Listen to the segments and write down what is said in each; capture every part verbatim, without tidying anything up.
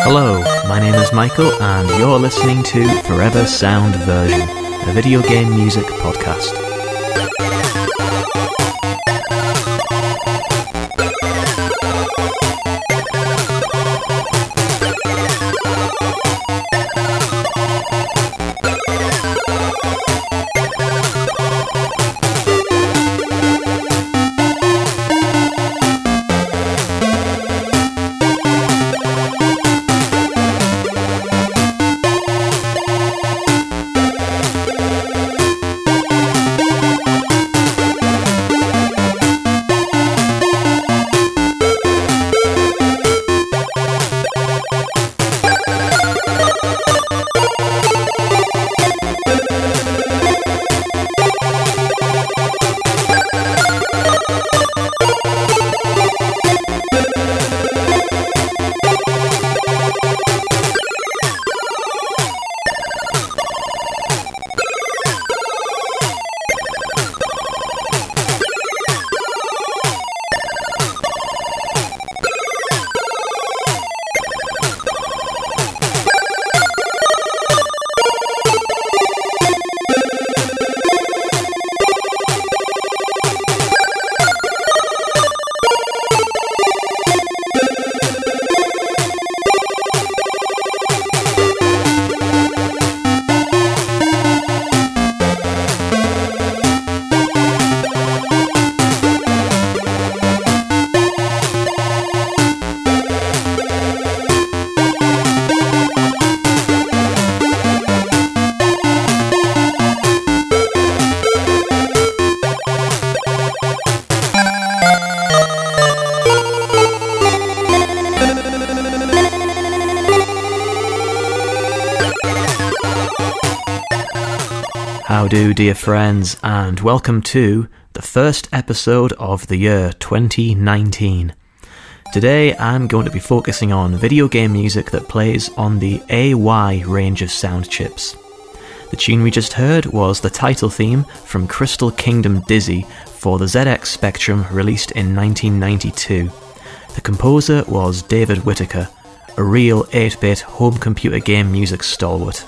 Hello, my name is Michael and you're listening to Forever Sound Version, a video game music podcast. How do, dear friends, and welcome to the first episode of the year twenty nineteen. Today I'm going to be focusing on video game music that plays on the A Y range of sound chips. The tune we just heard was the title theme from Crystal Kingdom Dizzy for the Z X Spectrum, released in nineteen ninety-two. The composer was David Whittaker, a real eight-bit home computer game music stalwart.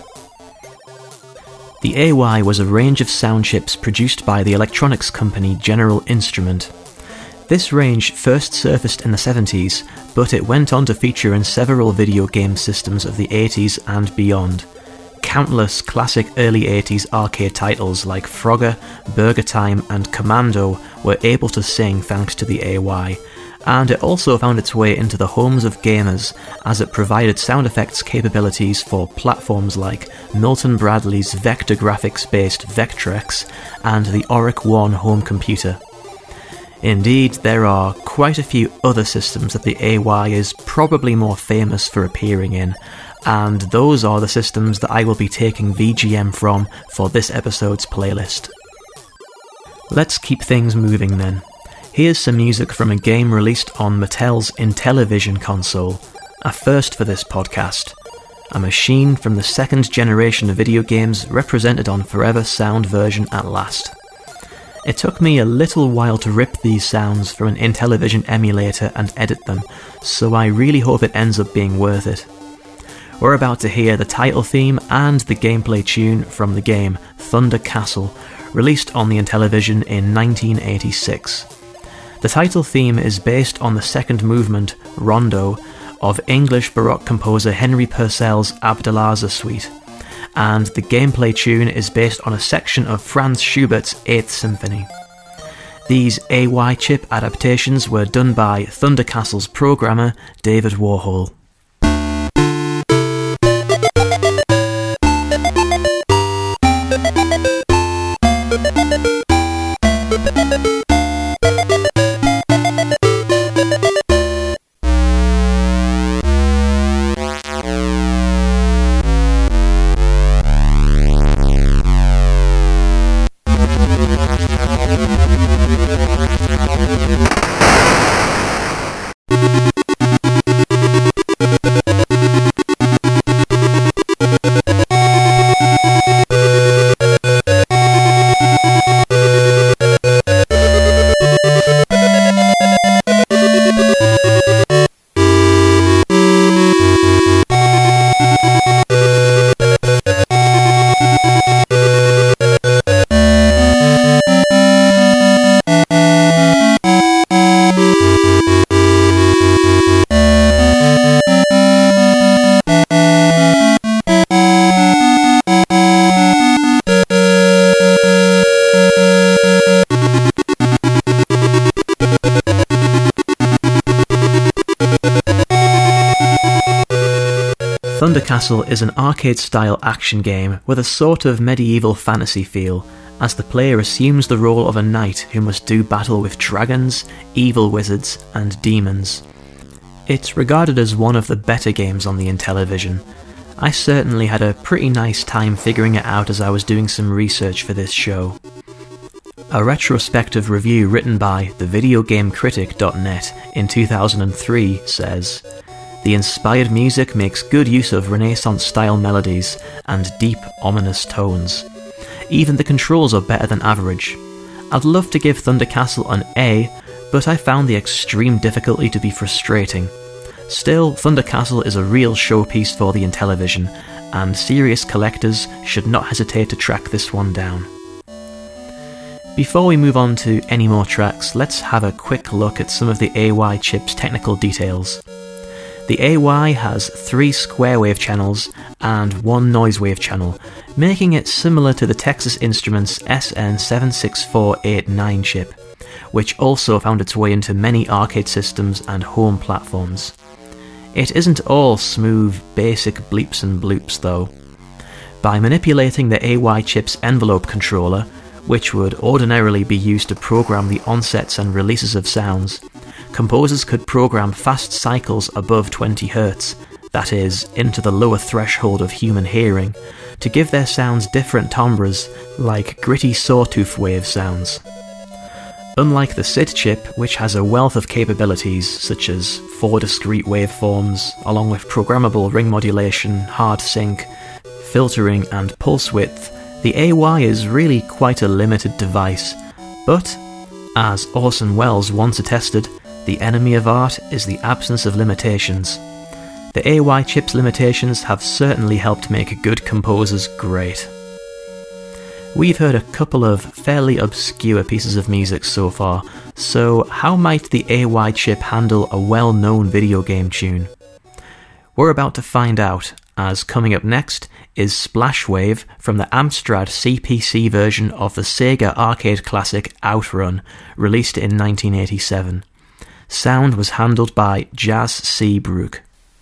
The A Y was a range of sound chips produced by the electronics company General Instrument. This range first surfaced in the seventies, but it went on to feature in several video game systems of the eighties and beyond. Countless classic early eighties arcade titles like Frogger, Burger Time and Commando were able to sing thanks to the A Y, and it also found its way into the homes of gamers as it provided sound effects capabilities for platforms like Milton Bradley's vector graphics-based Vectrex and the Oric One home computer. Indeed, there are quite a few other systems that the A Y is probably more famous for appearing in, and those are the systems that I will be taking V G M from for this episode's playlist. Let's keep things moving then. Here's some music from a game released on Mattel's Intellivision console, a first for this podcast. A machine from the second generation of video games represented on Forever Sound Version at last. It took me a little while to rip these sounds from an Intellivision emulator and edit them, so I really hope it ends up being worth it. We're about to hear the title theme and the gameplay tune from the game Thunder Castle, released on the Intellivision in nineteen eighty-six. The title theme is based on the second movement, Rondo, of English Baroque composer Henry Purcell's Abdalazar Suite, and the gameplay tune is based on a section of Franz Schubert's Eighth Symphony. These A Y chip adaptations were done by Thunder Castle's programmer, David Warhol. Thunder Castle is an arcade-style action game with a sort of medieval fantasy feel, as the player assumes the role of a knight who must do battle with dragons, evil wizards, and demons. It's regarded as one of the better games on the Intellivision. I certainly had a pretty nice time figuring it out as I was doing some research for this show. A retrospective review written by the video game critic dot net in two thousand three says, "The inspired music makes good use of Renaissance-style melodies and deep, ominous tones. Even the controls are better than average. I'd love to give Thunder Castle an A, but I found the extreme difficulty to be frustrating. Still, Thunder Castle is a real showpiece for the Intellivision, and serious collectors should not hesitate to track this one down." Before we move on to any more tracks, let's have a quick look at some of the A Y chip's technical details. The A Y has three square wave channels and one noise wave channel, making it similar to the Texas Instruments S N seven six four eight nine chip, which also found its way into many arcade systems and home platforms. It isn't all smooth, basic bleeps and bloops though. By manipulating the A Y chip's envelope controller, which would ordinarily be used to program the onsets and releases of sounds, composers could program fast cycles above twenty hertz, that is, into the lower threshold of human hearing, to give their sounds different timbres, like gritty sawtooth wave sounds. Unlike the S I D chip, which has a wealth of capabilities such as four discrete waveforms, along with programmable ring modulation, hard sync, filtering and pulse width, the A Y is really quite a limited device, but, as Orson Welles once attested, the enemy of art is the absence of limitations. The A Y chip's limitations have certainly helped make good composers great. We've heard a couple of fairly obscure pieces of music so far, so how might the A Y chip handle a well-known video game tune? We're about to find out, as coming up next is Splash Wave from the Amstrad C P C version of the Sega arcade classic Outrun, released in nineteen eighty-seven. Sound was handled by Jazz Seabrook.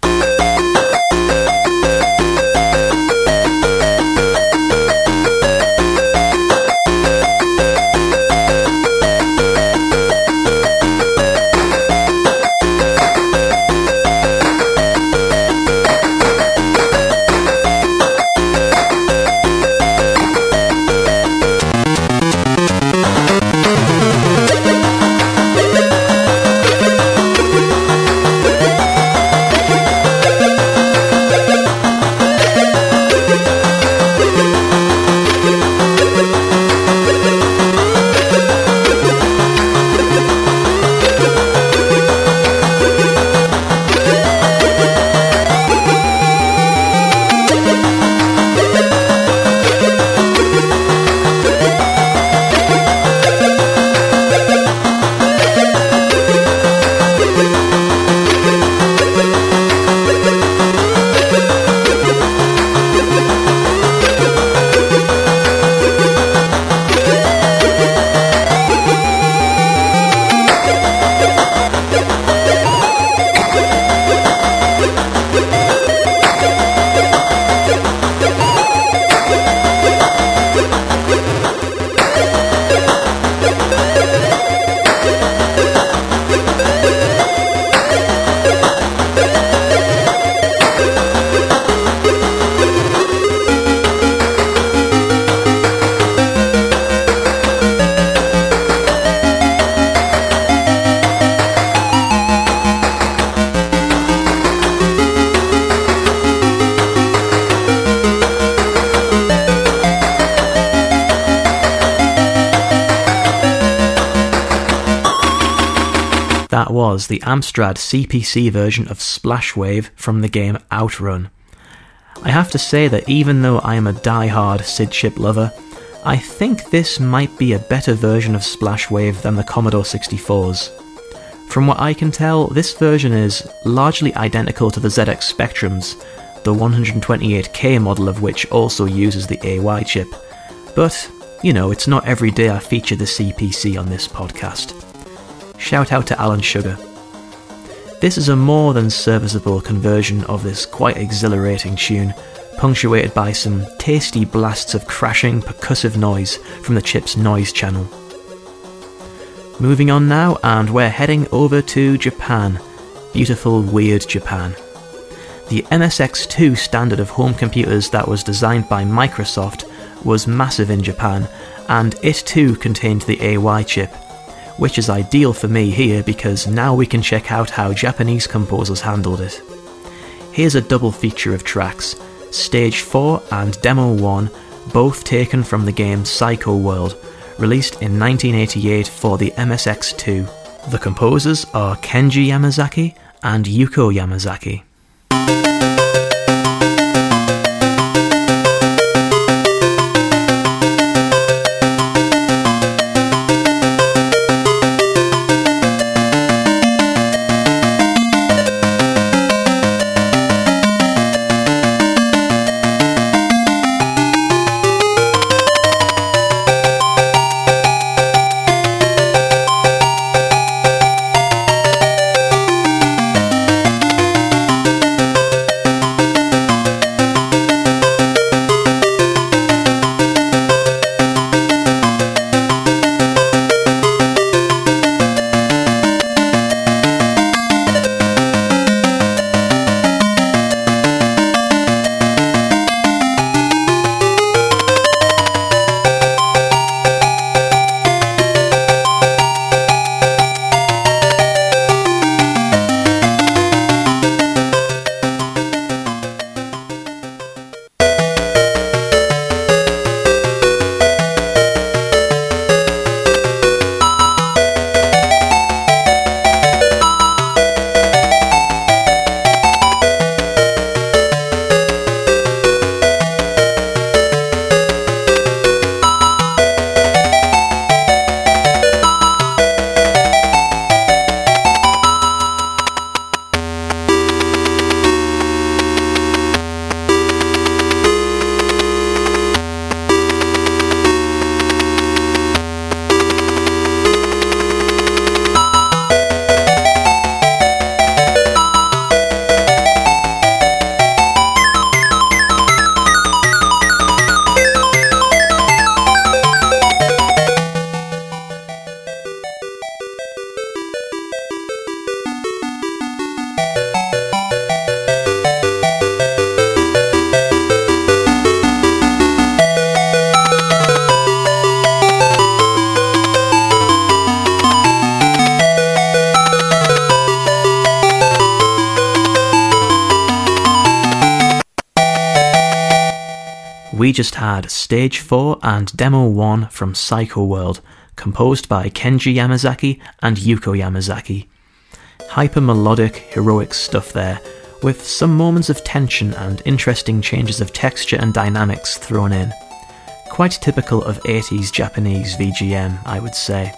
That was the Amstrad C P C version of Splash Wave from the game Outrun. I have to say that even though I am a die-hard S I D chip lover, I think this might be a better version of Splash Wave than the Commodore sixty-four's. From what I can tell, this version is largely identical to the Z X Spectrum's, the one twenty-eight K model of which also uses the A Y chip. But, you know, it's not every day I feature the C P C on this podcast. Shout out to Alan Sugar. This is a more than serviceable conversion of this quite exhilarating tune, punctuated by some tasty blasts of crashing percussive noise from the chip's noise channel. Moving on now, and we're heading over to Japan. Beautiful, weird Japan. The M S X two standard of home computers that was designed by Microsoft was massive in Japan, and it too contained the A Y chip, which is ideal for me here because now we can check out how Japanese composers handled it. Here's a double feature of tracks, Stage four and Demo one, both taken from the game Psycho World, released in nineteen eighty-eight for the M S X two. The composers are Kenji Yamazaki and Yuko Yamazaki. We just had Stage four and Demo one from Psycho World, composed by Kenji Yamazaki and Yuko Yamazaki. Hyper-melodic, heroic stuff there, with some moments of tension and interesting changes of texture and dynamics thrown in. Quite typical of eighties Japanese V G M, I would say.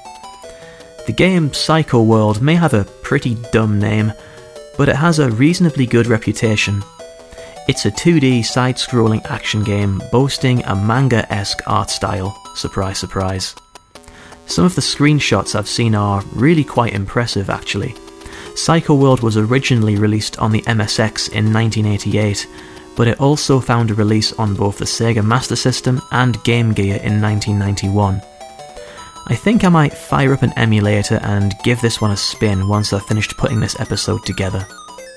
The game Psycho World may have a pretty dumb name, but it has a reasonably good reputation. It's a two D side-scrolling action game boasting a manga-esque art style, surprise surprise. Some of the screenshots I've seen are really quite impressive actually. Psycho World was originally released on the M S X in nineteen eighty-eight, but it also found a release on both the Sega Master System and Game Gear in nineteen ninety-one. I think I might fire up an emulator and give this one a spin once I've finished putting this episode together.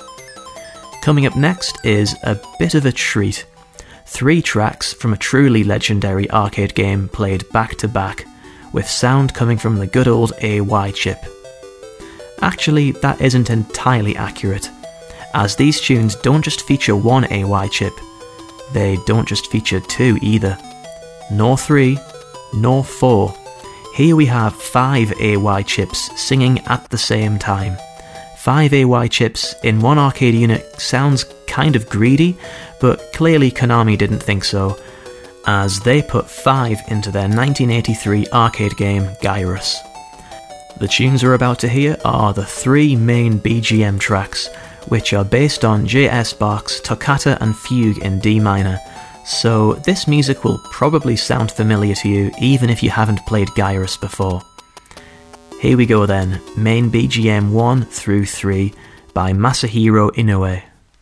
Coming up next is a bit of a treat. Three tracks from a truly legendary arcade game played back to back, with sound coming from the good old A Y chip. Actually, that isn't entirely accurate, as these tunes don't just feature one A Y chip, they don't just feature two either. Nor three, nor four. Here we have five A Y chips singing at the same time. Five A Y chips in one arcade unit sounds kind of greedy, but clearly Konami didn't think so, as they put five into their nineteen eighty-three arcade game Gyruss. The tunes we're about to hear are the three main B G M tracks, which are based on J S Bach's Toccata and Fugue in D minor, so this music will probably sound familiar to you even if you haven't played Gyruss before. Here we go then, main B G M one through three, by Masahiro Inoue.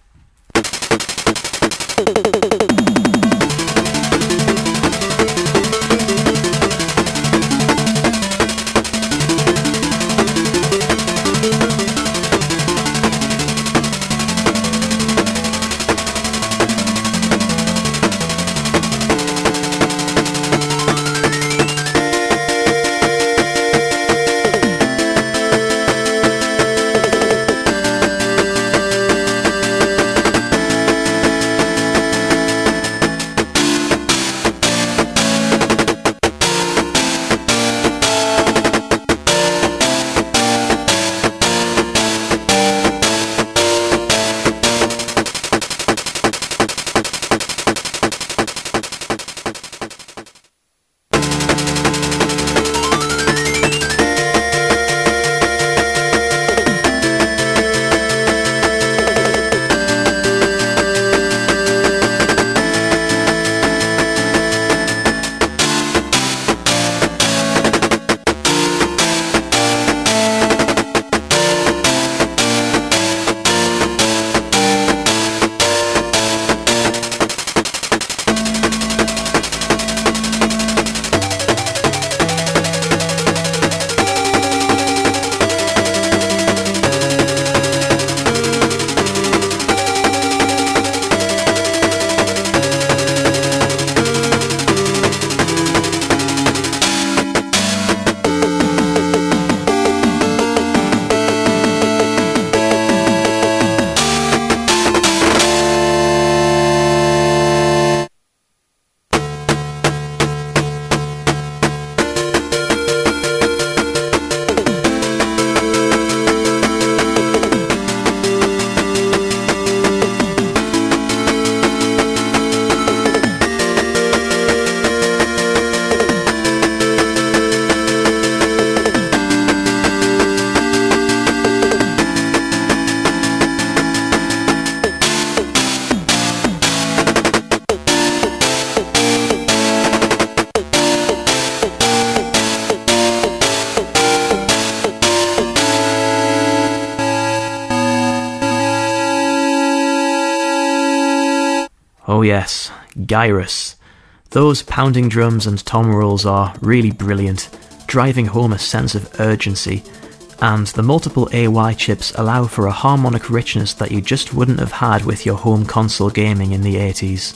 Oh yes, Gyruss. Those pounding drums and tom rolls are really brilliant, driving home a sense of urgency, and the multiple A Y chips allow for a harmonic richness that you just wouldn't have had with your home console gaming in the eighties.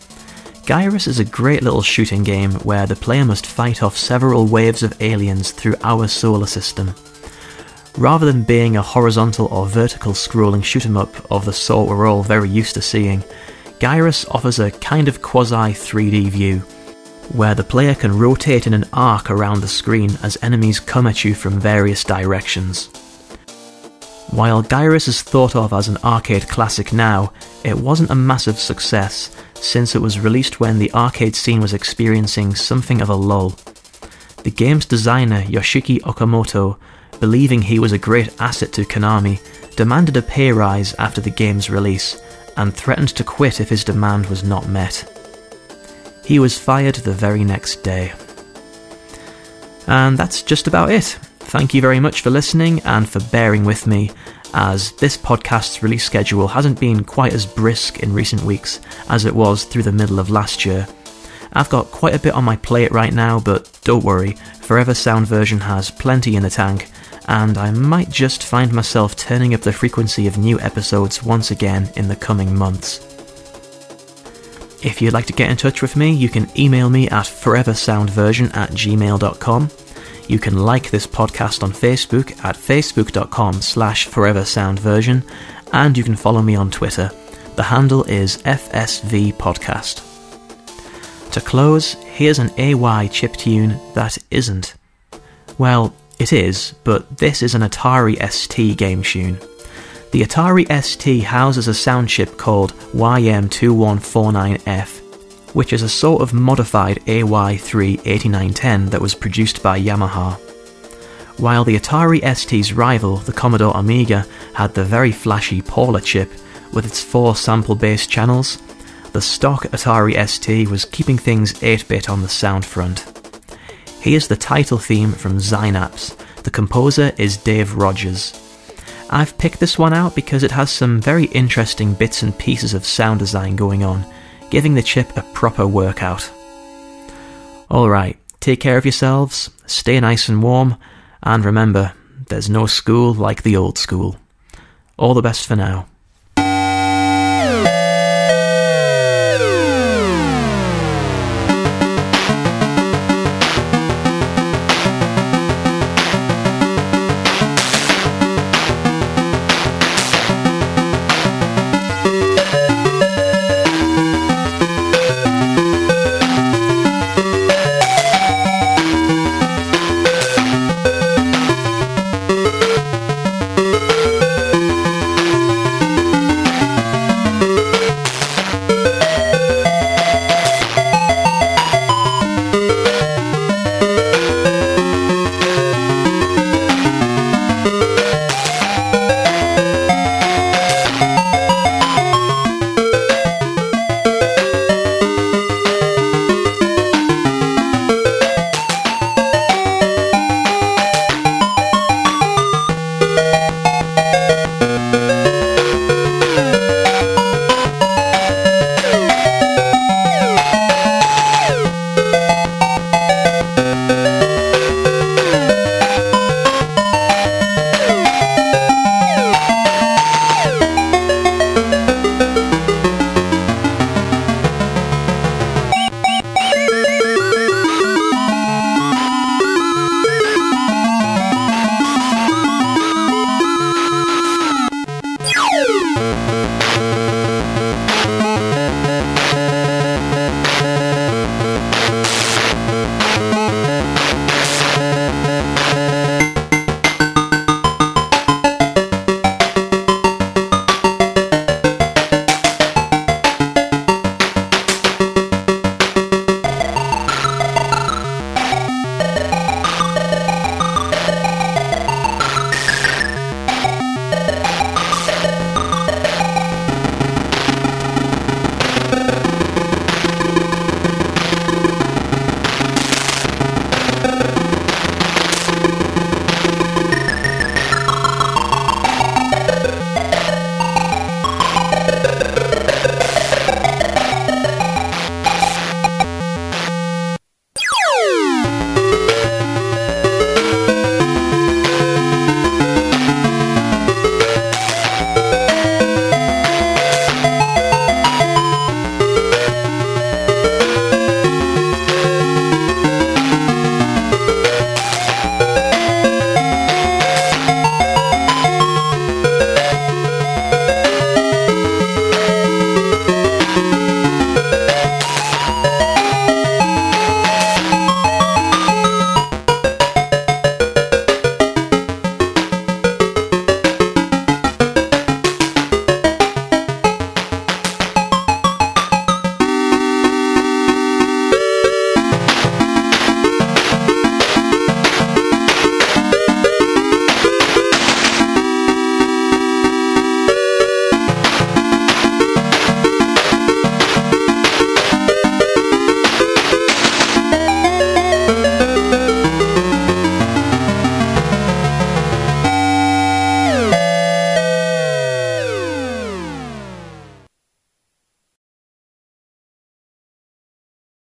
Gyruss is a great little shooting game where the player must fight off several waves of aliens through our solar system. Rather than being a horizontal or vertical scrolling shoot-'em-up of the sort we're all very used to seeing, Gyruss offers a kind of quasi three D view, where the player can rotate in an arc around the screen as enemies come at you from various directions. While Gyruss is thought of as an arcade classic now, it wasn't a massive success, since it was released when the arcade scene was experiencing something of a lull. The game's designer, Yoshiki Okamoto, believing he was a great asset to Konami, demanded a pay rise after the game's release, and threatened to quit if his demand was not met. He was fired the very next day. And that's just about it. Thank you very much for listening and for bearing with me, as this podcast's release schedule hasn't been quite as brisk in recent weeks as it was through the middle of last year. I've got quite a bit on my plate right now, but don't worry, Forever Sound Version has plenty in the tank, and I might just find myself turning up the frequency of new episodes once again in the coming months. If you'd like to get in touch with me, you can email me at foreversoundversion at gmail dot com. You can like this podcast on Facebook at facebook.com slash foreversoundversion, and you can follow me on Twitter. The handle is F S V Podcast. To close, here's an A Y chiptune that isn't. Well, it is, but this is an Atari S T game tune. The Atari S T houses a sound chip called Y M two one four nine F, which is a sort of modified A Y three eighty-nine ten that was produced by Yamaha. While the Atari S T's rival, the Commodore Amiga, had the very flashy Paula chip with its four sample-based channels, the stock Atari S T was keeping things eight-bit on the sound front. Here's the title theme from Synapse. The composer is Dave Rogers. I've picked this one out because it has some very interesting bits and pieces of sound design going on, giving the chip a proper workout. Alright, take care of yourselves, stay nice and warm, and remember, there's no school like the old school. All the best for now.